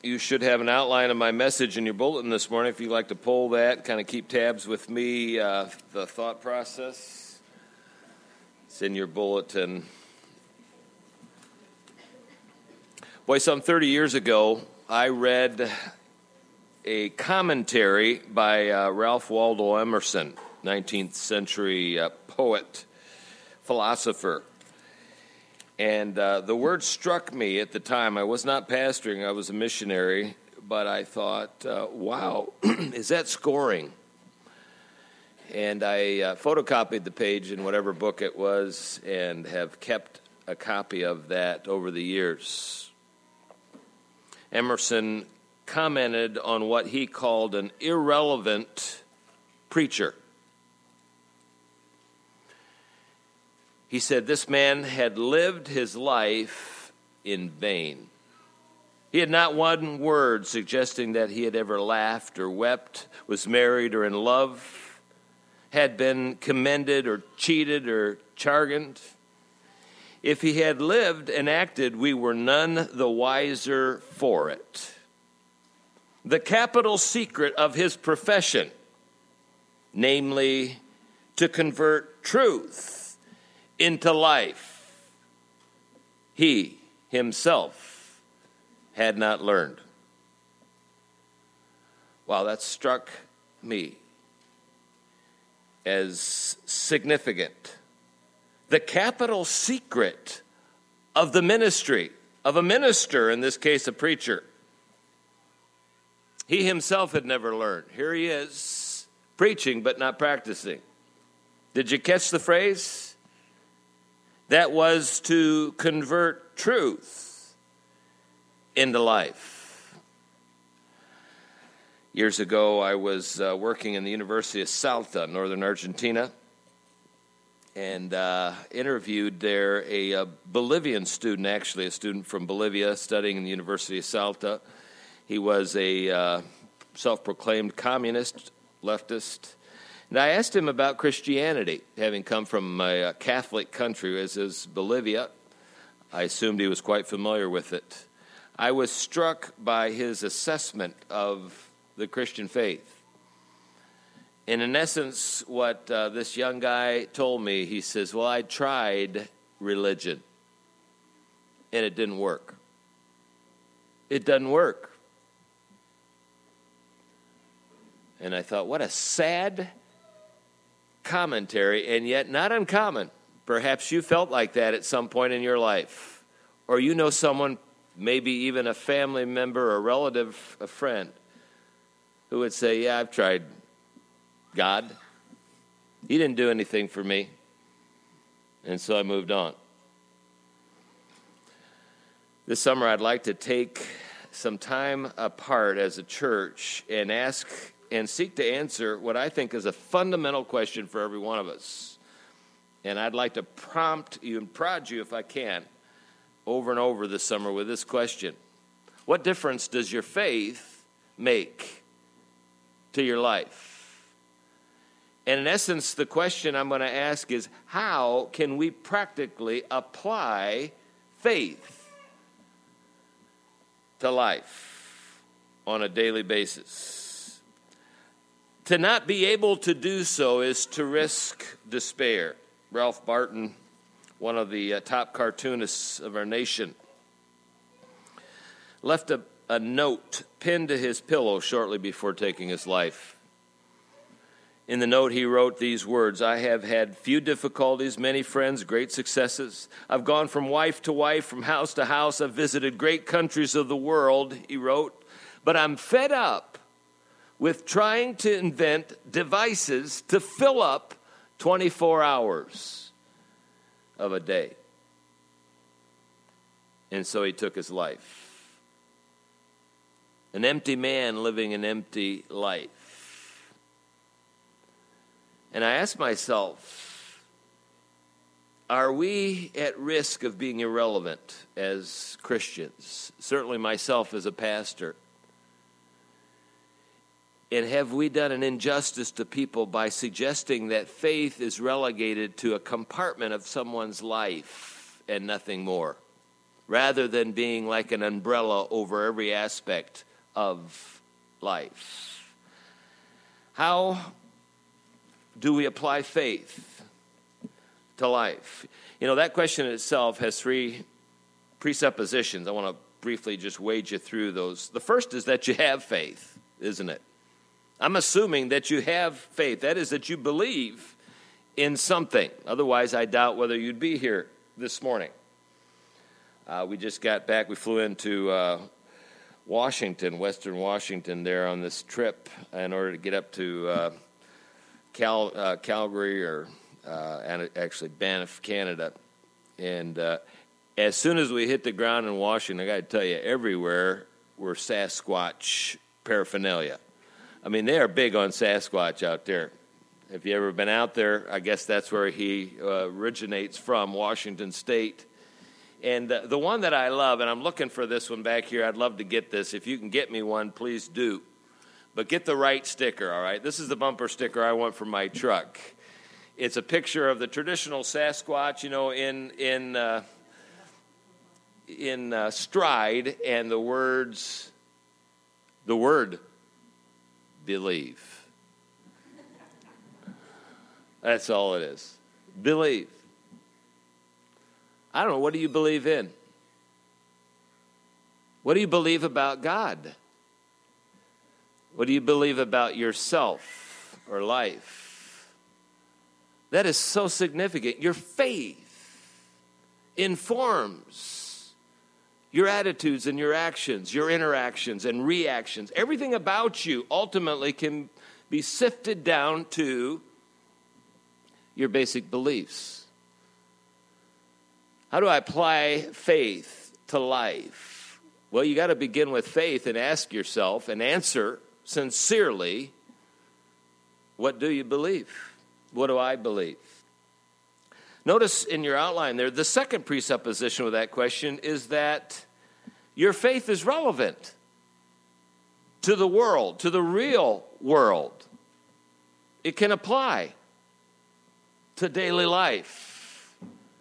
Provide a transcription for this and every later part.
You should have an outline of my message in your bulletin this morning. If you'd like to pull that, kind of keep tabs with me, the thought process. It's in your bulletin. Boy, some 30 years ago, I read a commentary by Ralph Waldo Emerson, 19th century poet, philosopher. And the word struck me at the time. I was not pastoring, I was a missionary, but I thought, wow, is that scoring? And I photocopied the page in whatever book it was and have kept a copy of that over the years. Emerson commented on what he called an irrelevant preacher. He said this man had lived his life in vain. He had not one word suggesting that he had ever laughed or wept, was married or in love, had been commended or cheated or charged. If he had lived and acted, we were none the wiser for it. The capital secret of his profession, namely to convert truth into life, he himself had not learned. Wow, that struck me as significant. The capital secret of the ministry, of a minister, in this case a preacher, he himself had never learned. Here he is, preaching but not practicing. Did you catch the phrase? That was to convert truth into life. Years ago, I was working in the University of Salta, northern Argentina, and interviewed there a Bolivian student, actually a student from Bolivia studying in the University of Salta. He was a self-proclaimed communist, leftist. And I asked him about Christianity, having come from a Catholic country as is Bolivia. I assumed he was quite familiar with it. I was struck by his assessment of the Christian faith. And in essence, what this young guy told me, he says, well, I tried religion, and it didn't work. It doesn't work. And I thought, what a sad commentary, and yet not uncommon. Perhaps you felt like that at some point in your life, or you know someone, maybe even a family member, a relative, a friend, who would say, yeah, I've tried God. He didn't do anything for me, and so I moved on. This summer, I'd like to take some time apart as a church and ask and seek to answer what I think is a fundamental question for every one of us. And I'd like to prompt you and prod you, if I can, over and over this summer with this question. What difference does your faith make to your life? And in essence, the question I'm going to ask is, how can we practically apply faith to life on a daily basis? To not be able to do so is to risk despair. Ralph Barton, one of the top cartoonists of our nation, left a note pinned to his pillow shortly before taking his life. In the note, he wrote these words, I have had few difficulties, many friends, great successes. I've gone from wife to wife, from house to house. I've visited great countries of the world, he wrote, but I'm fed up with trying to invent devices to fill up 24 hours of a day. And so he took his life. An empty man living an empty life. And I asked myself, are we at risk of being irrelevant as Christians? Certainly myself as a pastor. And have we done an injustice to people by suggesting that faith is relegated to a compartment of someone's life and nothing more? rather than being like an umbrella over every aspect of life. How do we apply faith to life? You know, that question itself has three presuppositions. I want to briefly just wade you through those. The first is that you have faith, isn't it? I'm assuming that you have faith. That is, that you believe in something. Otherwise, I doubt whether you'd be here this morning. We just got back. We flew into Washington, Western Washington, there on this trip in order to get up to Calgary, or actually Banff, Canada. And as soon as we hit the ground in Washington, I got to tell you, everywhere were Sasquatch paraphernalia. I mean, they are big on Sasquatch out there. If you ever been out there, I guess that's where he originates from, Washington State. And the one that I love, and I'm looking for this one back here, I'd love to get this. If you can get me one, please do. But get the right sticker, all right? This is the bumper sticker I want for my truck. It's a picture of the traditional Sasquatch, you know, in stride, and the word believe. That's all it is. Believe. I don't know, what do you believe in? What do you believe about God? What do you believe about yourself or life? That is so significant. Your faith informs your attitudes and your actions, your interactions and reactions. Everything about you ultimately can be sifted down to your basic beliefs. How do I apply faith to life? Well, you got to begin with faith and ask yourself and answer sincerely, what do you believe? What do I believe? Notice in your outline there, the second presupposition with that question is that your faith is relevant to the world, to the real world. It can apply to daily life.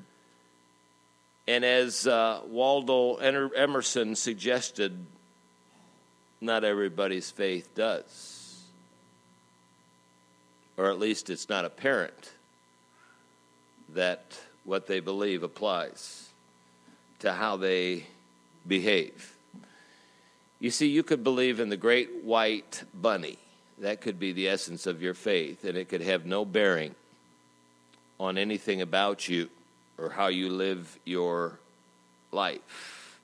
And as Waldo Emerson suggested, not everybody's faith does. Or at least it's not apparent that what they believe applies to how they behave. You see, you could believe in the great white bunny. That could be the essence of your faith, and it could have no bearing on anything about you or how you live your life.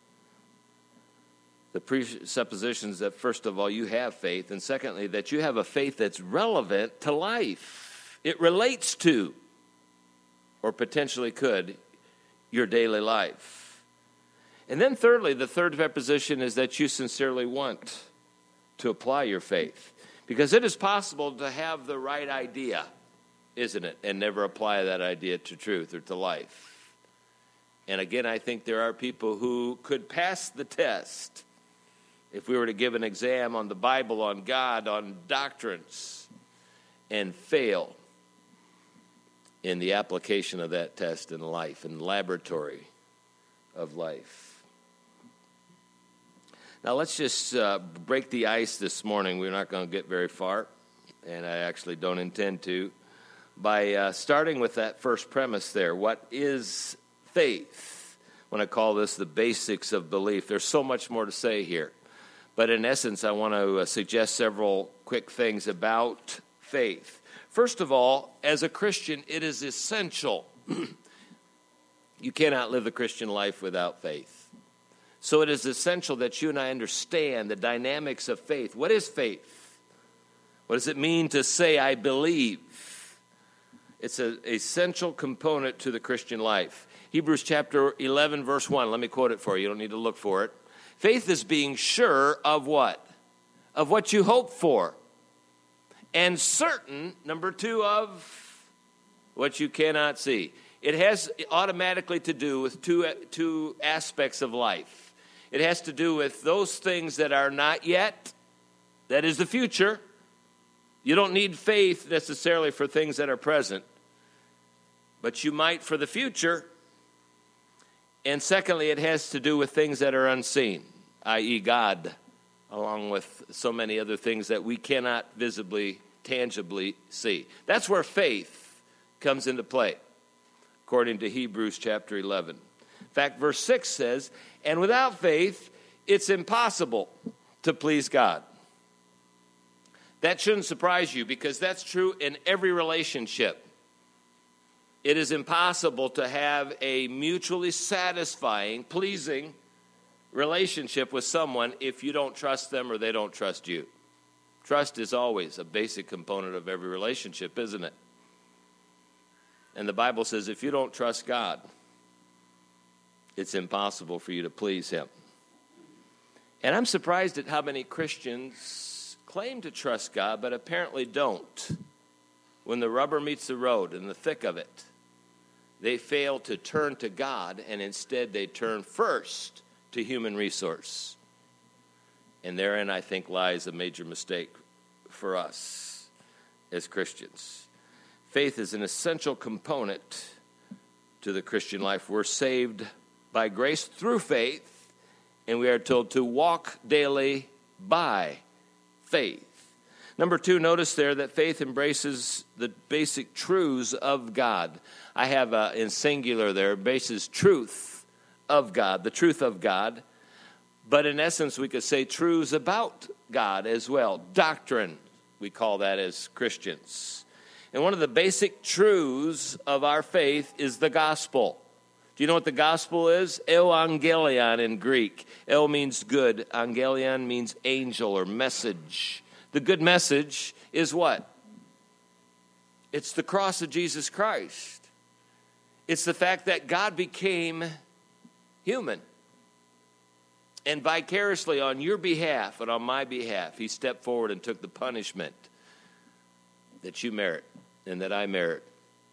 The presuppositions that, first of all, you have faith, and secondly, that you have a faith that's relevant to life. It relates to, or potentially could, your daily life. And then thirdly, the third preposition is that you sincerely want to apply your faith. Because it is possible to have the right idea, isn't it, and never apply that idea to truth or to life. And again, I think there are people who could pass the test if we were to give an exam on the Bible, on God, on doctrines, and fail in the application of that test in life, in the laboratory of life. Now, let's just break the ice this morning. We're not going to get very far, and I actually don't intend to, by starting with that first premise there. What is faith? When I call this the basics of belief, there's so much more to say here. But in essence, I want to suggest several quick things about faith. First of all, as a Christian, it is essential. You cannot live the Christian life without faith. So it is essential that you and I understand the dynamics of faith. What is faith? What does it mean to say, I believe? It's an essential component to the Christian life. Hebrews chapter 11, verse 1. Let me quote it for you. You don't need to look for it. Faith is being sure of what? Of what you hope for. And certain, number 2, of what you cannot see. It has automatically to do with two aspects of life. It has to do with those things that are not yet, that is the future. You don't need faith necessarily for things that are present, but you might for the future. And secondly, it has to do with things that are unseen, i.e. God, along with so many other things that we cannot visibly, tangibly see. That's where faith comes into play, according to Hebrews chapter 11. In fact, verse 6 says, and without faith, it's impossible to please God. That shouldn't surprise you, because that's true in every relationship. It is impossible to have a mutually satisfying, pleasing relationship with someone if you don't trust them or they don't trust you. Trust is always a basic component of every relationship, isn't it? And the Bible says if you don't trust God, it's impossible for you to please him. And I'm surprised at how many Christians claim to trust God, but apparently don't. When the rubber meets the road, in the thick of it, they fail to turn to God, and instead they turn first to human resource. And therein, I think, lies a major mistake for us as Christians. Faith is an essential component to the Christian life. We're saved by grace through faith, and we are told to walk daily by faith. Number 2, notice there that faith embraces the basic truths of God. I have in singular there, embraces truth of God, the truth of God. But in essence, we could say truths about God as well. Doctrine, we call that as Christians. And one of the basic truths of our faith is the gospel. Do you know what the gospel is? Evangelion in Greek. El means good. Angelion means angel or message. The good message is what? It's the cross of Jesus Christ. It's the fact that God became human. And vicariously on your behalf and on my behalf, he stepped forward and took the punishment that you merit and that I merit.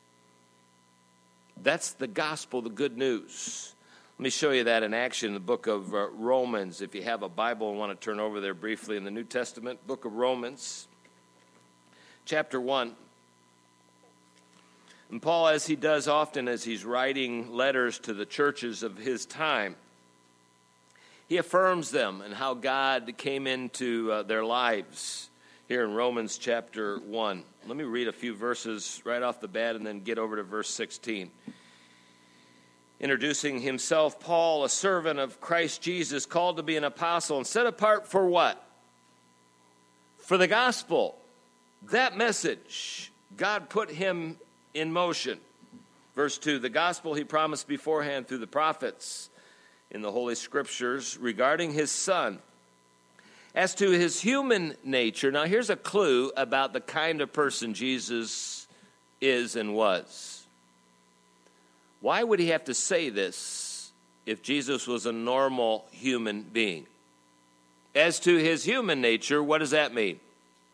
That's the gospel, the good news. Let me show you that in action in the book of Romans. If you have a Bible and want to turn over there briefly in the New Testament, book of Romans, chapter 1. And Paul, as he does often as he's writing letters to the churches of his time, he affirms them and how God came into their lives here in Romans chapter 1. Let me read a few verses right off the bat and then get over to verse 16. Introducing himself, Paul, a servant of Christ Jesus, called to be an apostle and set apart for what? For the gospel. That message, God put him in motion. Verse 2, the gospel he promised beforehand through the prophets in the Holy Scriptures regarding his Son. As to his human nature, now here's a clue about the kind of person Jesus is and was. Why would he have to say this if Jesus was a normal human being? As to his human nature, what does that mean?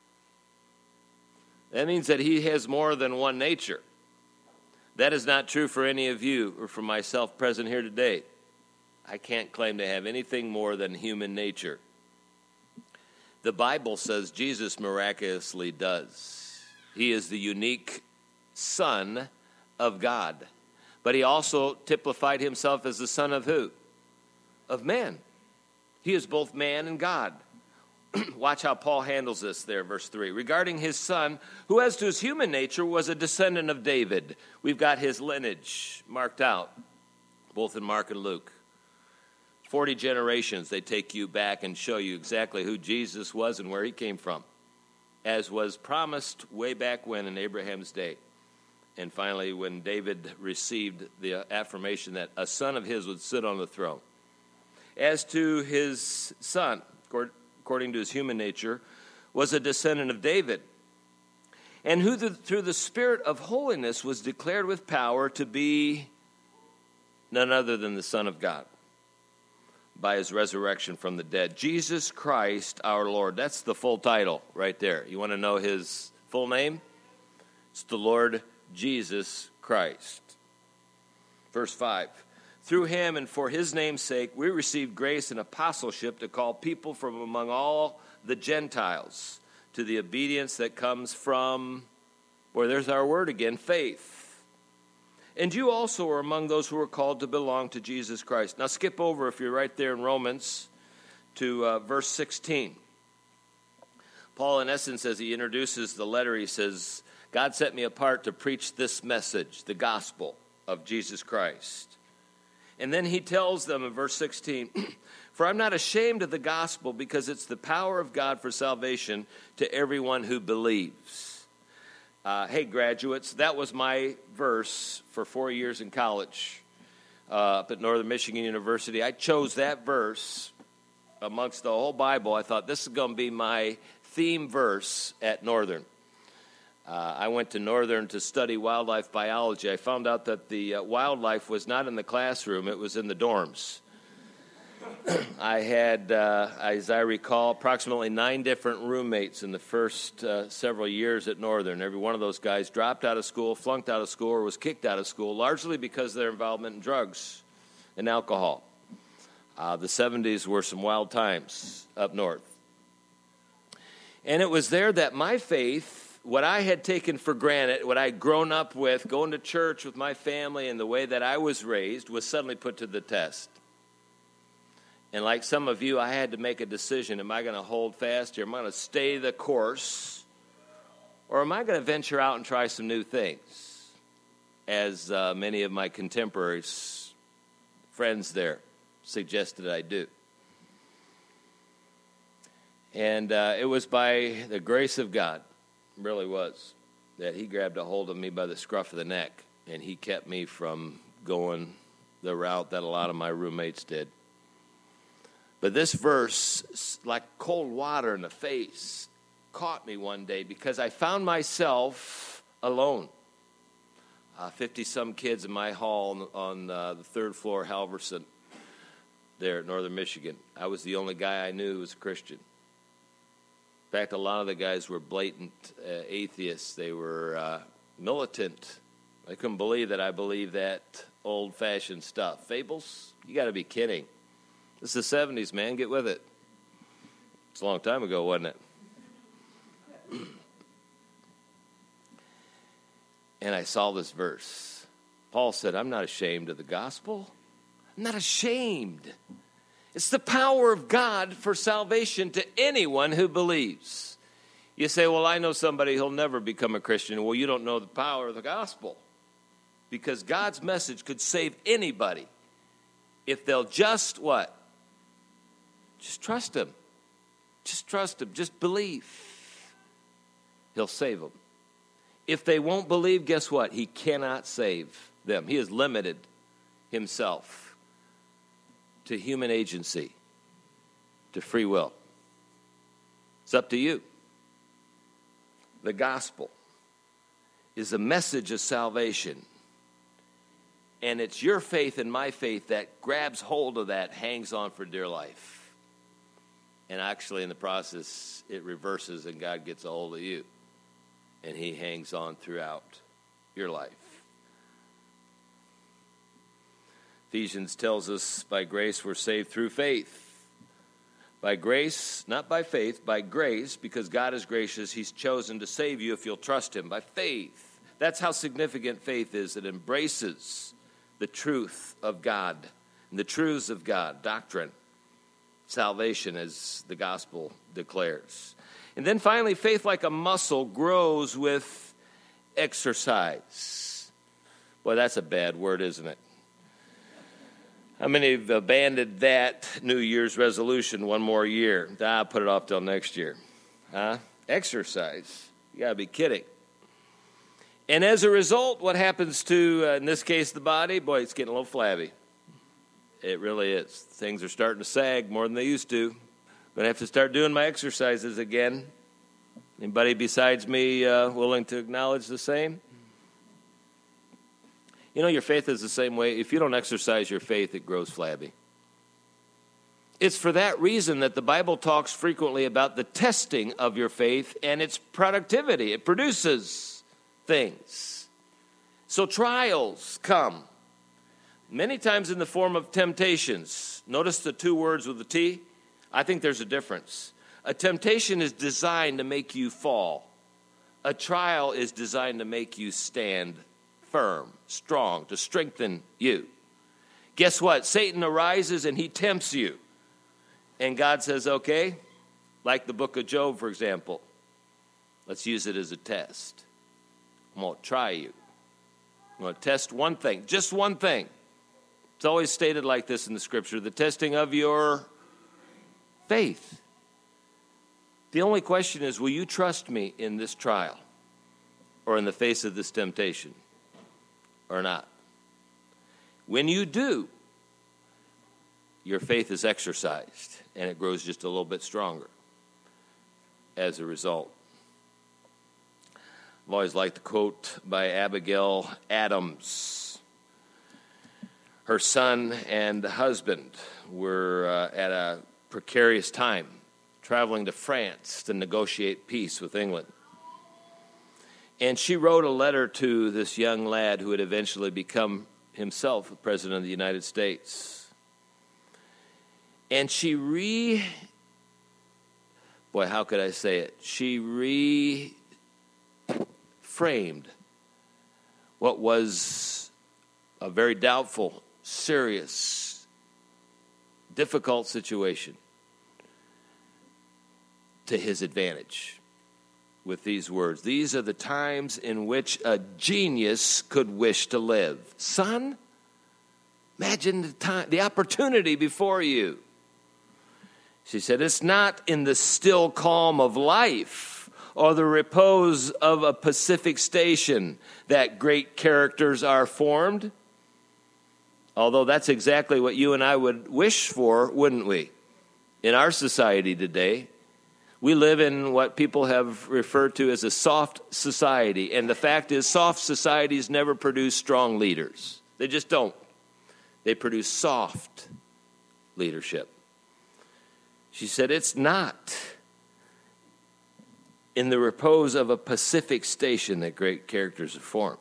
That means that he has more than one nature. That is not true for any of you or for myself present here today. I can't claim to have anything more than human nature. The Bible says Jesus miraculously does. He is the unique Son of God. But he also typified himself as the Son of who? Of man. He is both man and God. Watch how Paul handles this there, verse 3. Regarding his Son, who as to his human nature was a descendant of David. We've got his lineage marked out, both in Mark and Luke. 40 generations, they take you back and show you exactly who Jesus was and where he came from, as was promised way back when in Abraham's day. And finally, when David received the affirmation that a son of his would sit on the throne. As to his Son, according to his human nature, was a descendant of David, and who through the Spirit of holiness was declared with power to be none other than the Son of God, by his resurrection from the dead. Jesus Christ our Lord. That's the full title right there. You want to know his full name? It's the Lord Jesus Christ. Verse 5. Through him and for his name's sake, we received grace and apostleship to call people from among all the Gentiles to the obedience that comes from, there's our word again, faith. And you also are among those who are called to belong to Jesus Christ. Now skip over, if you're right there in Romans, to verse 16. Paul, in essence, as he introduces the letter, he says, God set me apart to preach this message, the gospel of Jesus Christ. And then he tells them in verse 16, for I'm not ashamed of the gospel, because it's the power of God for salvation to everyone who believes. Hey, graduates, that was my verse for 4 years in college up at Northern Michigan University. I chose that verse amongst the whole Bible. I thought this is going to be my theme verse at Northern. I went to Northern to study wildlife biology. I found out that the wildlife was not in the classroom, it was in the dorms. I had, as I recall, approximately 9 different roommates in the first several years at Northern. Every one of those guys dropped out of school, flunked out of school, or was kicked out of school, largely because of their involvement in drugs and alcohol. The 70s were some wild times up north. And it was there that my faith, what I had taken for granted, what I'd grown up with, going to church with my family and the way that I was raised, was suddenly put to the test. And like some of you, I had to make a decision. Am I going to hold fast here? Am I going to stay the course? Or am I going to venture out and try some new things? As many of my contemporaries, friends there, suggested I do. And it was by the grace of God, really was, that he grabbed a hold of me by the scruff of the neck, and he kept me from going the route that a lot of my roommates did. But this verse, like cold water in the face, caught me one day because I found myself alone. 50-some kids in my hall on the third floor, Halverson, there at Northern Michigan. I was the only guy I knew who was a Christian. In fact, a lot of the guys were blatant atheists. They were militant. I couldn't believe that I believed that old-fashioned stuff. Fables? You got to be kidding. This is the 70s, man. Get with it. It's a long time ago, wasn't it? And I saw this verse. Paul said, I'm not ashamed of the gospel. I'm not ashamed. It's the power of God for salvation to anyone who believes. You say, well, I know somebody who'll never become a Christian. Well, you don't know the power of the gospel. Because God's message could save anybody if they'll just what? Just trust him. Just trust him. Just believe. He'll save them. If they won't believe, guess what? He cannot save them. He has limited himself to human agency, to free will. It's up to you. The gospel is a message of salvation. And it's your faith and my faith that grabs hold of that, hangs on for dear life. And actually, in the process, it reverses and God gets a hold of you. And he hangs on throughout your life. Ephesians tells us by grace we're saved through faith. By grace, not by faith, by grace, because God is gracious, he's chosen to save you if you'll trust him. By faith. That's how significant faith is. It embraces the truth of God and the truths of God, doctrine, salvation, as the gospel declares. And then finally, faith like a muscle grows with exercise. Boy, that's a bad word, isn't it? How many have abandoned that New Year's resolution one more year? I'll put it off till next year. Exercise. You got to be kidding. And as a result, what happens to, in this case, the body? Boy, it's getting a little flabby. It really is. Things are starting to sag more than they used to. Going to have to start doing my exercises again. Anybody besides me willing to acknowledge the same? You know, your faith is the same way. If you don't exercise your faith, it grows flabby. It's for that reason that the Bible talks frequently about the testing of your faith and its productivity. It produces things. So trials come, many times in the form of temptations. Notice the two words with the T. I think there's a difference. A temptation is designed to make you fall. A trial is designed to make you stand firm, strong, to strengthen you. Guess what? Satan arises and he tempts you. And God says, okay, like the book of Job, for example, let's use it as a test. I'm going to try you. I'm going to test one thing, just one thing. It's always stated like this in the scripture, the testing of your faith. The only question is, will you trust me in this trial or in the face of this temptation or not? When you do, your faith is exercised and it grows just a little bit stronger as a result. I've always liked the quote by Abigail Adams. Her son and husband were at a precarious time, traveling to France to negotiate peace with England. And she wrote a letter to this young lad who would eventually become himself the President of the United States. And she how could I say it? She reframed what was a very doubtful, serious, difficult situation to his advantage with these words. These are the times in which a genius could wish to live. Son, imagine the opportunity before you. She said, it's not in the still calm of life or the repose of a Pacific station that great characters are formed. Although that's exactly what you and I would wish for, wouldn't we? In our society today, we live in what people have referred to as a soft society. And the fact is, soft societies never produce strong leaders. They just don't. They produce soft leadership. She said, it's not in the repose of a Pacific station that great characters are formed.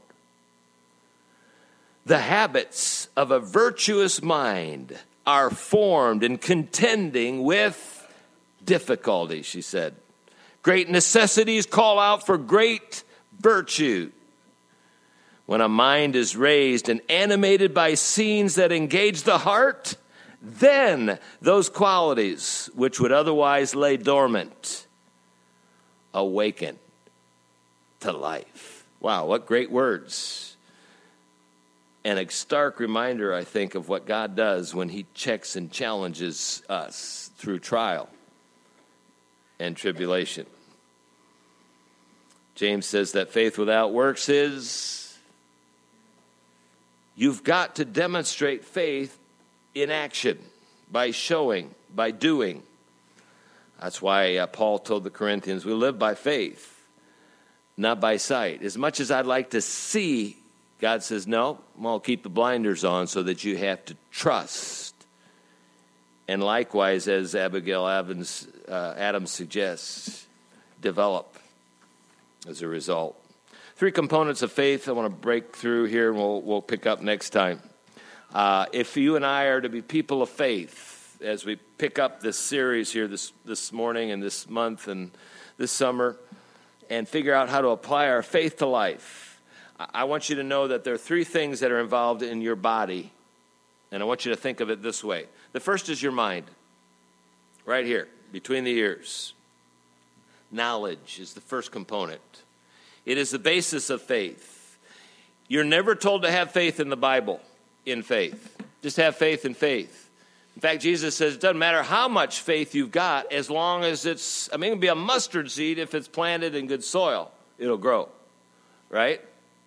The habits of a virtuous mind are formed in contending with difficulty, she said. Great necessities call out for great virtue. When a mind is raised and animated by scenes that engage the heart, then those qualities which would otherwise lay dormant awaken to life. Wow, what great words. And a stark reminder, I think, of what God does when he checks and challenges us through trial and tribulation. James says that faith without works is, you've got to demonstrate faith in action, by showing, by doing. That's why Paul told the Corinthians, we live by faith, not by sight. As much as I'd like to see, God says, no, I'll keep the blinders on so that you have to trust. And likewise, as Abigail Adams suggests, develop as a result. 3 components of faith I want to break through here, and we'll pick up next time. If you and I are to be people of faith, as we pick up this series here this morning and this month and this summer, and figure out how to apply our faith to life, I want you to know that there are 3 things that are involved in your body, and I want you to think of it this way. The first is your mind, right here, between the ears. Knowledge is the first component. It is the basis of faith. You're never told to have faith in the Bible. In faith. Just have faith in faith. In fact, Jesus says it doesn't matter how much faith you've got as long as it can be a mustard seed. If it's planted in good soil, it'll grow. Right?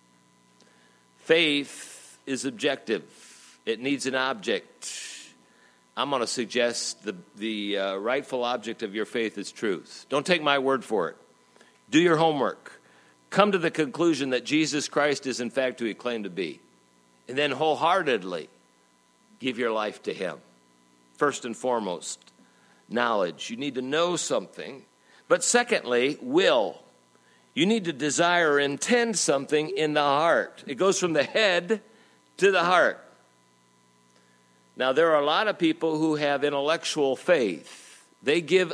Faith is objective. It needs an object. I'm going to suggest the rightful object of your faith is truth. Don't take my word for it. Do your homework. Come to the conclusion that Jesus Christ is in fact who he claimed to be. And then wholeheartedly give your life to him. First and foremost, knowledge. You need to know something. But secondly, will. You need to desire or intend something in the heart. It goes from the head to the heart. Now, there are a lot of people who have intellectual faith. They give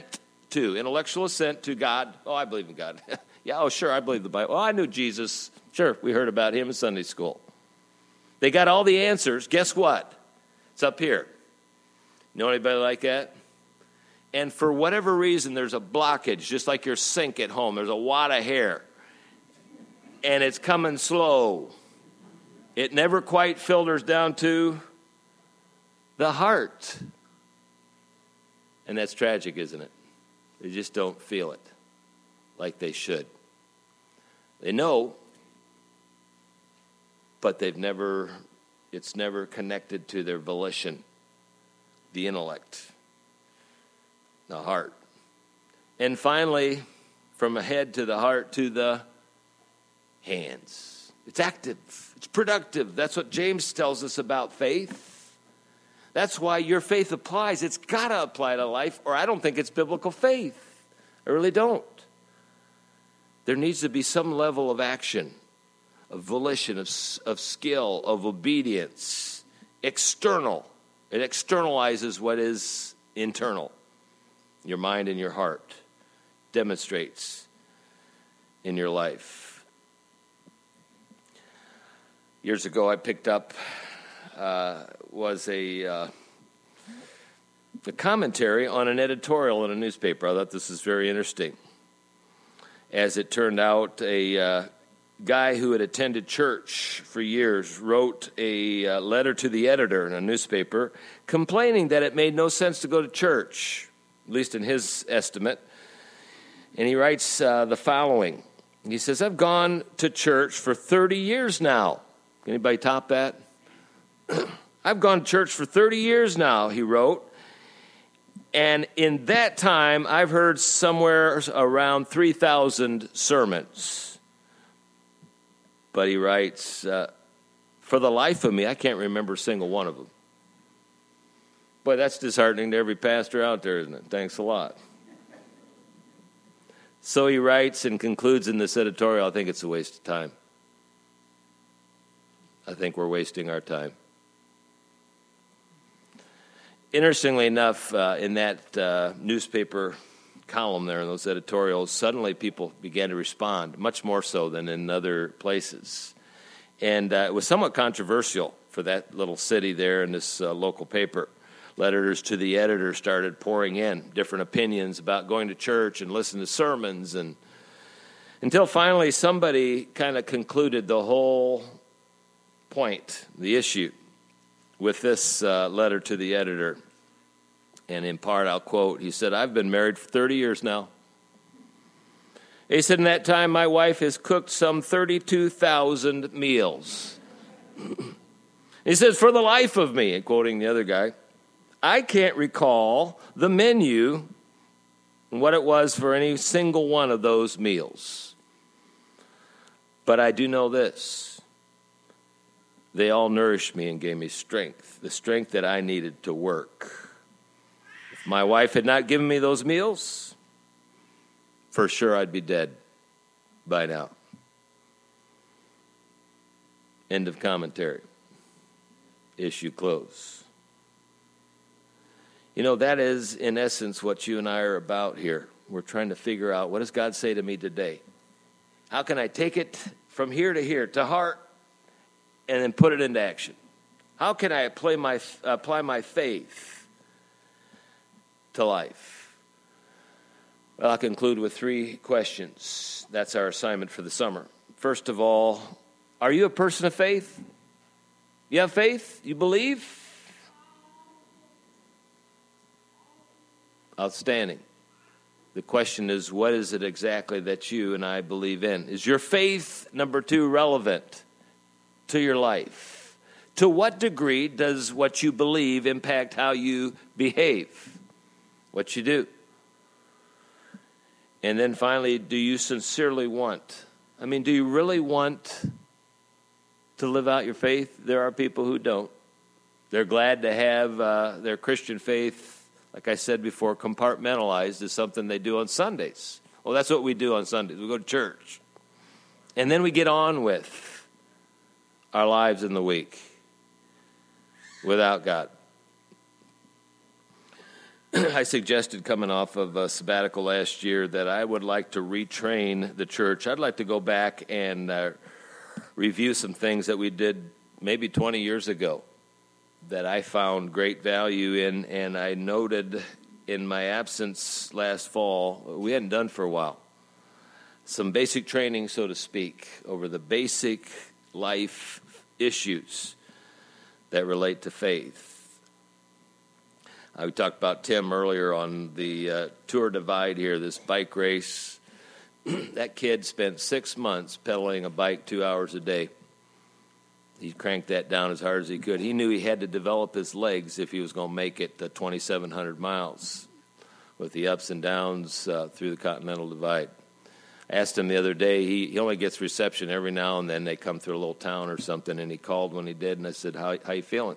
intellectual assent to God. Oh, I believe in God. Yeah, oh, sure, I believe the Bible. Oh, I knew Jesus. Sure, we heard about him in Sunday school. They got all the answers. Guess what? It's up here. Know anybody like that? And for whatever reason, there's a blockage, just like your sink at home. There's a wad of hair. And it's coming slow. It never quite filters down to the heart. And that's tragic, isn't it? They just don't feel it like they should. They know, but it's never connected to their volition, the intellect, the heart. And finally, from the head to the heart to the hands. It's active. It's productive. That's what James tells us about faith. That's why your faith applies. It's got to apply to life, or I don't think it's biblical faith. I really don't. There needs to be some level of action, of volition, of skill, of obedience, external. It externalizes what is internal. Your mind and your heart demonstrates in your life. Years ago, I picked up was a commentary on an editorial in a newspaper. I thought this was very interesting. As it turned out, a guy who had attended church for years wrote a letter to the editor in a newspaper complaining that it made no sense to go to church, at least in his estimate. And he writes the following. He says, I've gone to church for 30 years now. Anybody top that? I've gone to church for 30 years now, he wrote. And in that time, I've heard somewhere around 3,000 sermons. But he writes, for the life of me, I can't remember a single one of them. Boy, that's disheartening to every pastor out there, isn't it? Thanks a lot. So he writes and concludes in this editorial, I think it's a waste of time. I think we're wasting our time. Interestingly enough, in that newspaper column there, in those editorials, suddenly people began to respond, much more so than in other places. And it was somewhat controversial for that little city there in this local paper. Letters to the editor started pouring in, different opinions about going to church and listening to sermons, and until finally somebody kind of concluded the whole point, the issue, with this letter to the editor. And in part, I'll quote, he said, I've been married for 30 years now. He said, in that time, my wife has cooked some 32,000 meals. He says, for the life of me, quoting the other guy, I can't recall the menu and what it was for any single one of those meals. But I do know this. They all nourished me and gave me strength, the strength that I needed to work. If my wife had not given me those meals, for sure I'd be dead by now. End of commentary. Issue closed. You know, that is, in essence, what you and I are about here. We're trying to figure out, what does God say to me today? How can I take it from here to heart, and then put it into action? How can I apply my faith to life? Well, I'll conclude with 3 questions. That's our assignment for the summer. First of all, are you a person of faith? You have faith? You believe? Outstanding. The question is, what is it exactly that you and I believe in? Is your faith, number 2, relevant to your life? To what degree does what you believe impact how you behave, what you do? And then finally, do you sincerely want? Do you really want to live out your faith? There are people who don't. They're glad to have their Christian faith, like I said before, compartmentalized as something they do on Sundays. Well, that's what we do on Sundays. We go to church. And then we get on with our lives in the week without God. I suggested, coming off of a sabbatical last year, that I would like to retrain the church. I'd like to go back and review some things that we did maybe 20 years ago that I found great value in, and I noted in my absence last fall, we hadn't done for a while, some basic training, so to speak, over the basic life issues that relate to faith. We talked about Tim earlier on the Tour Divide here, this bike race. That kid spent 6 months pedaling a bike 2 hours a day. He cranked that down as hard as he could. He knew he had to develop his legs if he was going to make it the 2,700 miles with the ups and downs through the Continental Divide. I asked him the other day, he only gets reception every now and then. They come through a little town or something, and he called when he did, and I said, how you feeling?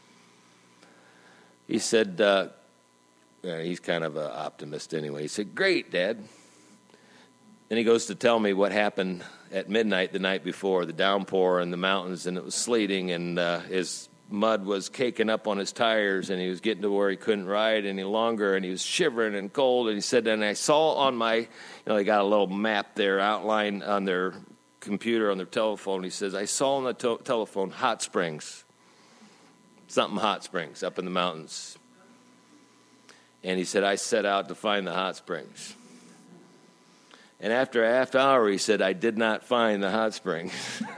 He said, he's kind of an optimist anyway. He said, great, Dad. Then he goes to tell me what happened at midnight the night before, the downpour in the mountains, and it was sleeting, and his mud was caking up on his tires, and he was getting to where he couldn't ride any longer, and he was shivering and cold. And he said, and I saw on my, they got a little map there outlined on their computer, on their telephone. He says, I saw on the telephone Hot Springs, something Hot Springs up in the mountains. And he said, I set out to find the Hot Springs. And after a half hour, he said, I did not find the hot springs.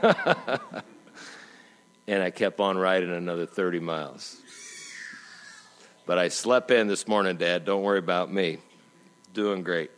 And I kept on riding another 30 miles. But I slept in this morning, Dad. Don't worry about me. Doing great.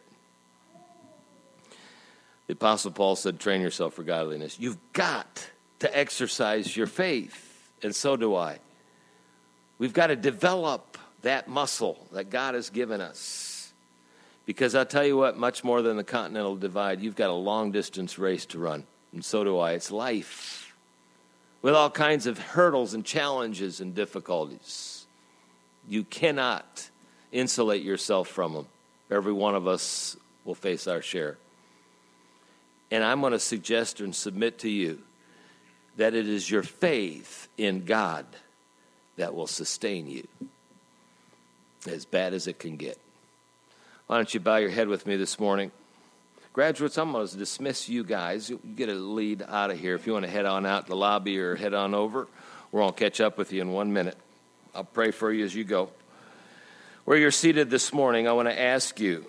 The Apostle Paul said, train yourself for godliness. You've got to exercise your faith, and so do I. We've got to develop that muscle that God has given us. Because I'll tell you what, much more than the Continental Divide, you've got a long-distance race to run, and so do I. It's life, with all kinds of hurdles and challenges and difficulties. You cannot insulate yourself from them. Every one of us will face our share. And I'm going to suggest and submit to you that it is your faith in God that will sustain you, as bad as it can get. Why don't you bow your head with me this morning? Graduates, I'm going to dismiss you guys. You get a lead out of here. If you want to head on out to the lobby or head on over, we're going to catch up with you in 1 minute. I'll pray for you as you go. Where you're seated this morning, I want to ask you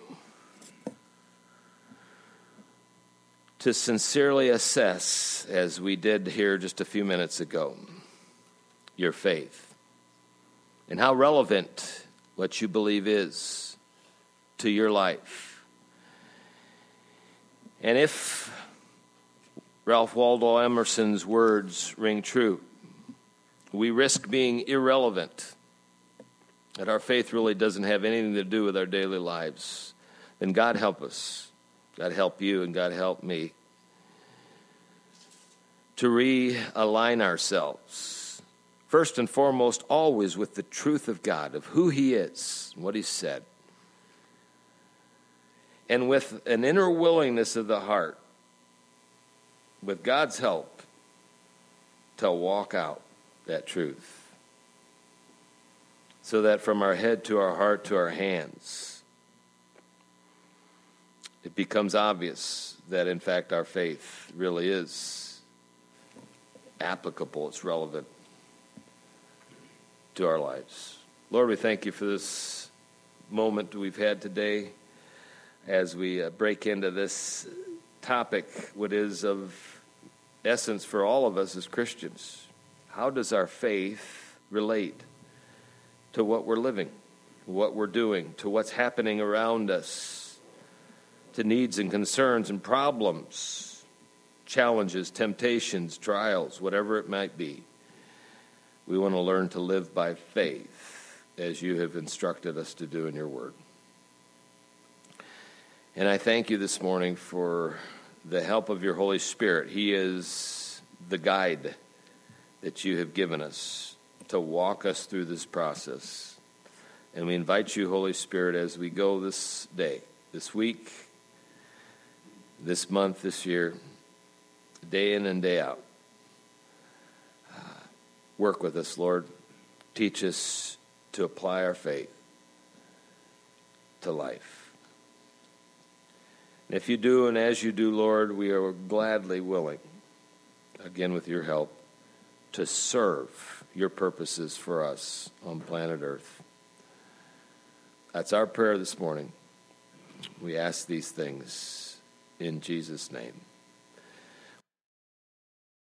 to sincerely assess, as we did here just a few minutes ago, your faith and how relevant what you believe is to your life. And if Ralph Waldo Emerson's words ring true, we risk being irrelevant, that our faith really doesn't have anything to do with our daily lives. Then God help us, God help you, and God help me to realign ourselves, first and foremost, always with the truth of God, of who He is, and what He said. And with an inner willingness of the heart, with God's help, to walk out that truth. So that from our head to our heart to our hands, it becomes obvious that in fact our faith really is applicable, it's relevant to our lives. Lord, we thank you for this moment we've had today, as we break into this topic, what is of essence for all of us as Christians. How does our faith relate to what we're living, what we're doing, to what's happening around us, to needs and concerns and problems, challenges, temptations, trials, whatever it might be? We want to learn to live by faith as you have instructed us to do in your word. And I thank you this morning for the help of your Holy Spirit. He is the guide that you have given us to walk us through this process. And we invite you, Holy Spirit, as we go this day, this week, this month, this year, day in and day out. Work with us, Lord. Teach us to apply our faith to life. And if you do, and as you do, Lord, we are gladly willing again with your help, to serve your purposes for us on planet Earth. That's our prayer this morning. We ask these things in Jesus' name.